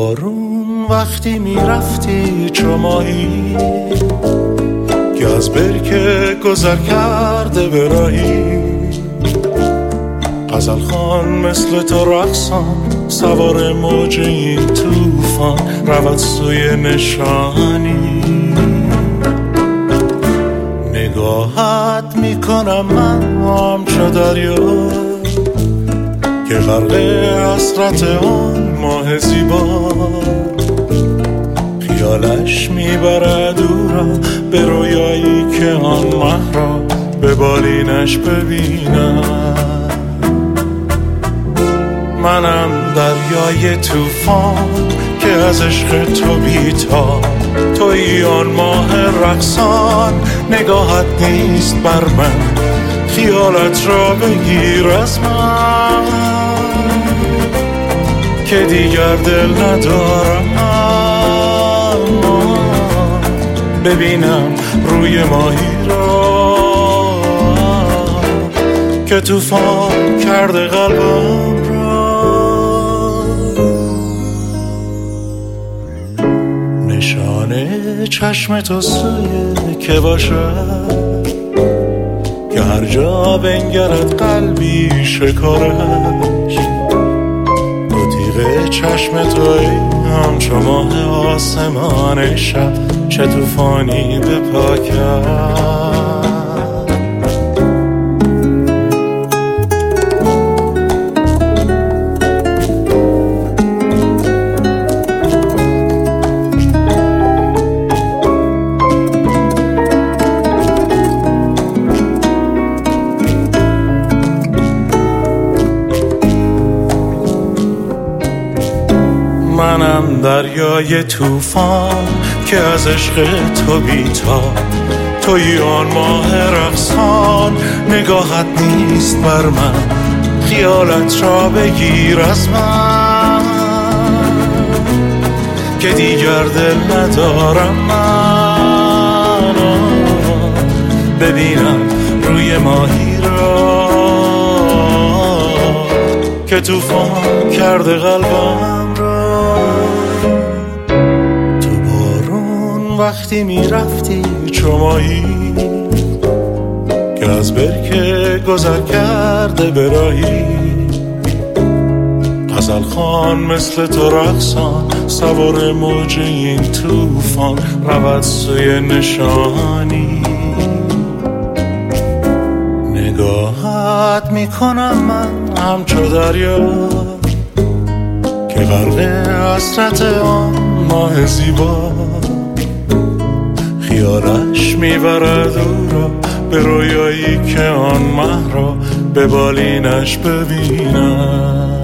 بارون وقتی میرفتی چو ماهی که از برکه گذر کرده به راهی، غزل خوان مثل تو رقصان سوار موج این توفان رود سوی نشانی. نگاهت میکنم من همچو دریا که غرق حسرت آن ماه زیبا، خیالش میبرد او را به رویایی که آن مه را به بالینش ببینم. منم دریای توفان که از عشق تو بی‌تاب، تویی آن ماه رقصان نگاهت نیست بر من، خیالت را بگیر از من که دیگر دل ندارم ببینم روی ماهی را که توفان کرده قلبم را. نشانه چشم تو سوی که باشد که هر جا بنگرد قلبی شکارش، دو تیغ چشم توی همچو ماه آسمان شب چه توفانی به پا کرد. منم دریای توفان که از عشق تو بی‌تاب، تویی آن ماه رقصان نگاهت نیست بر من، خیالت را بگیر از من که دیگر دل ندارم من ببینم روی ماهی را که توفان کرده قلبم را. تو بارون وقتی میرفتی چو ماهی که از برکه گذر کرده به راهی، غزل خوان مثل تو رقصان سوار موج این توفان رود سوی نشانی. نگاهت میکنم من همچو دریا که غرق حسرت آن ماه زیبا، خیالش میبرد او را به رویایی که آن مه را به بالینش ببینم.